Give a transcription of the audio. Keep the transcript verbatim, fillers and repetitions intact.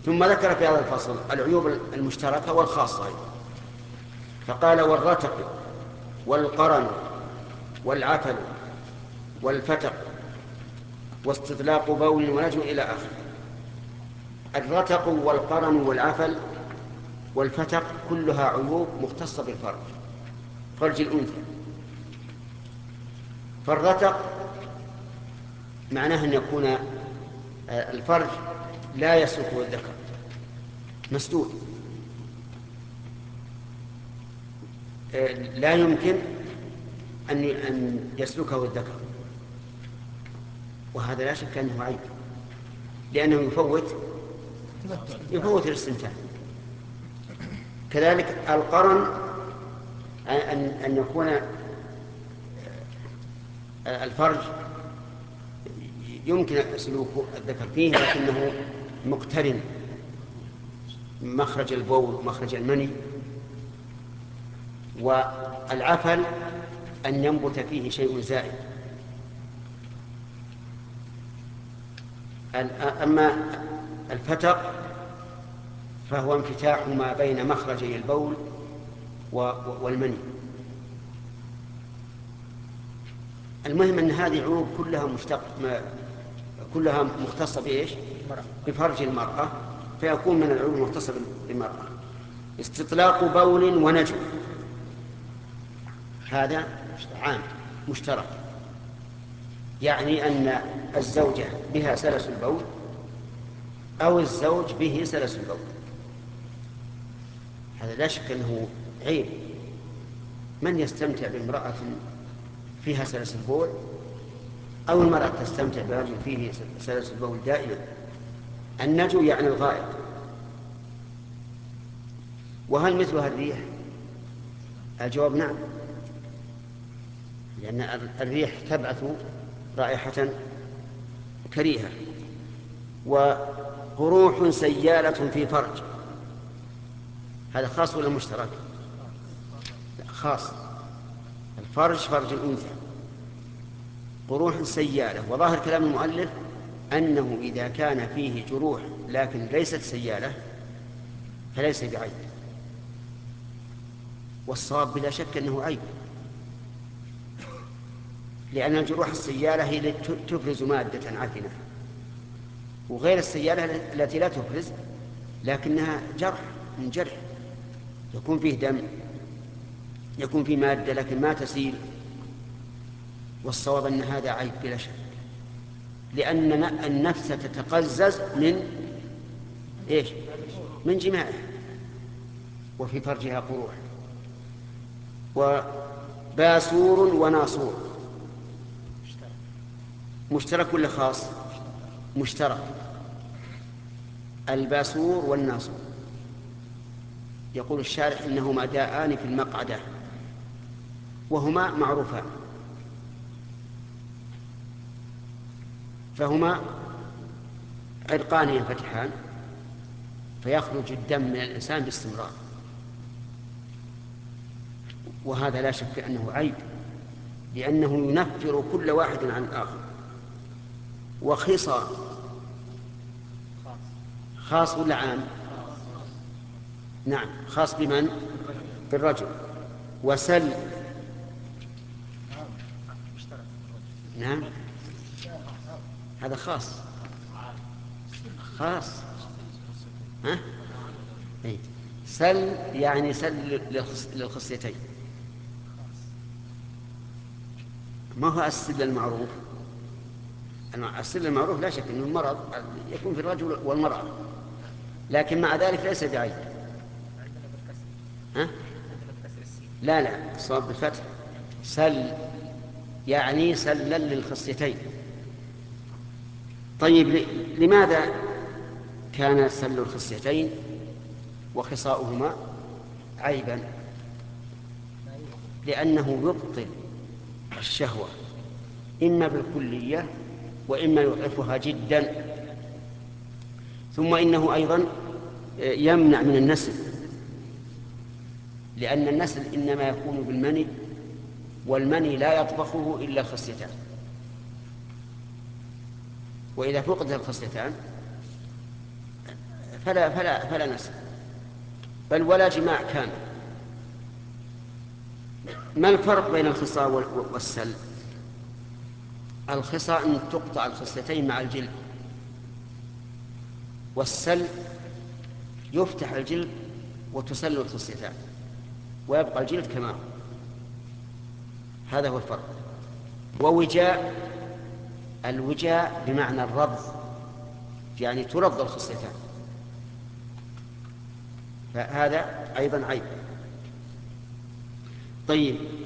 ثم ذكر في هذا الفصل العيوب المشتركة والخاصة أيضا، فقال والرتق والقرن والعفل والفتق واستطلاق بول ونجم إلى آخره. الرتق والقرن والعفل والفتق كلها عيوب مختصة بالفرج، فرج الأنثى. فالرتق معناه أن يكون الفرج لا يسلكه الذكر، مسدود، لا يمكن أن يسلكه الذكر، وهذا لا شك أنه عيب، لأنه يفوت يفوت الاستمتاع. كذلك القرن أن يكون الفرج يمكن سلوك الذكر فيه لكنه مقترن، مخرج البول ومخرج المني. والعفل أن ينبت فيه شيء زائد. أما الفتق فهو انفتاح ما بين مخرجي البول والمني. المهم أن هذه عيوب كلها مشتق كلها مختصة بإيش؟ بفرج المرأة، فيكون من العيوب المختصة بالمرأة. استطلاق بول ونجم هذا عام مشترك، يعني أن الزوجة بها سلس البول أو الزوج به سلس البول، هذا لا شك أنه عيب. من يستمتع بامرأة فيها سلس البول، أو المرأة تستمتع برجل فيه سلس البول دائما؟ النجو يعني الغائط. وهل مثلها الريح؟ الجواب نعم، لأن الريح تبعث رائحة كريهة. وقروح سيالة في فرج، هذا خاص ولا مشترك؟ خاص، الفرج فرج الأنثى. قروح سيالة، وظاهر كلام المؤلف أنه إذا كان فيه جروح لكن ليست سيالة فليس بعيب، والصواب بلا شك أنه عيب، لأن الجروح السيالة هي التي تفرز مادة عفنة، وغير السيالة التي لا تفرز لكنها جرح من جرح، يكون فيه دم، يكون فيه مادة لكن ما تسيل. والصواب أن هذا عيب بلا شك، لأن النفس تتقزز من إيش؟ من جماعها، وفي فرجها قروح. وباسور وناصور مشترك ولا خاص؟ مشترك. الباسور والناصور يقول الشارح إنهما داءان في المقعدة، وهما معروفان، فهما عرقان ينفتحان فيخرج الدم من الإنسان باستمرار، وهذا لا شك أنه عيب، لأنه ينفر كل واحد عن الآخر. وخصى خاص ولا عام؟ نعم خاص بمن؟ بالرجل. وسل نعم هذا خاص خاص ها؟ إيه؟ سل يعني سل للخصيتين، ما هو السل المعروف. السل المعروف لا شك أنه المرض يكون في الرجل والمرأة، لكن مع ذلك ليس بعيب. ها؟ لا لا الصواب بالفتح، سل يعني سلا للخصيتين. طيب لماذا كان سل الخصيتين وخصاؤهما عيبا؟ لأنه يبطل الشهوة إما بالكلية وإما يضعفها جدا. ثم إنه أيضا يمنع من النسل، لأن النسل إنما يكون بالمني، والمني لا يطبخه إلا الخصيتان، وإذا فقدت الخصيتان فلا فلا فلا نسل، بل ولا جماع كامل. ما الفرق بين الخصاء والسل؟ الخصاء أن تقطع الخصلتين مع الجلد، والسل يفتح الجلد وتسل الخصلتان ويبقى الجلد كما هو. هذا هو الفرق. ووجاء، الوجاء بمعنى الربض، يعني تربض الخصلتان، فهذا أيضا عيب. طيب،